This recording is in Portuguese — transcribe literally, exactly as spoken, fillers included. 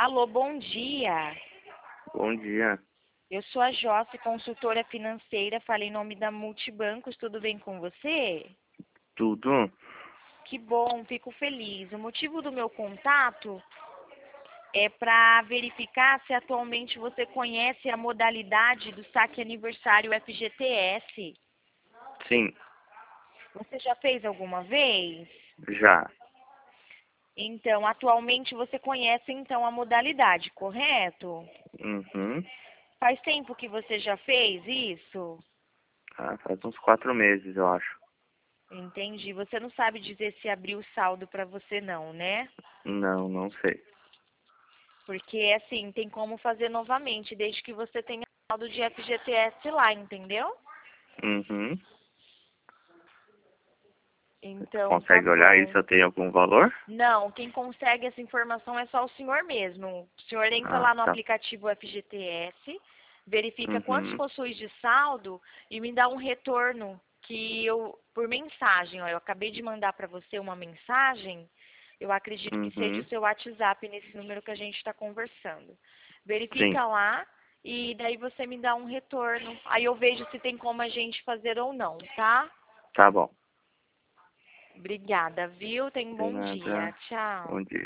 Alô, bom dia. Bom dia. Eu sou a Josse, consultora financeira. Falei em nome da Multibancos. Tudo bem com você? Tudo? Que bom, fico feliz. O motivo do meu contato é para verificar se atualmente você conhece a modalidade do saque aniversário F G T S. Sim, Você já fez alguma vez? já. Então, atualmente você conhece então a modalidade, correto? Uhum. Faz tempo que você já fez isso? Ah, faz uns quatro meses, eu acho. Entendi. Você não sabe dizer se abriu saldo para você não, né? Não, não sei. Porque assim, tem como fazer novamente, desde que você tenha saldo de F G T S lá, entendeu? Uhum. Então, tá Consegue olhar aí bom. se eu tenho algum valor? Não, quem consegue essa informação é só o senhor mesmo. O senhor entra Ah, lá no tá. aplicativo F G T S, verifica quantos Uhum. possui de saldo e me dá um retorno que eu, por mensagem, ó, eu acabei de mandar para você uma mensagem, eu acredito que seja Uhum. o seu WhatsApp nesse número que a gente está conversando. Sim, Verifica lá e daí você me dá um retorno. Aí eu vejo se tem como a gente fazer ou não, tá? tá bom. Obrigada, viu? Tenha um De bom nada. dia. Tchau. Bom dia.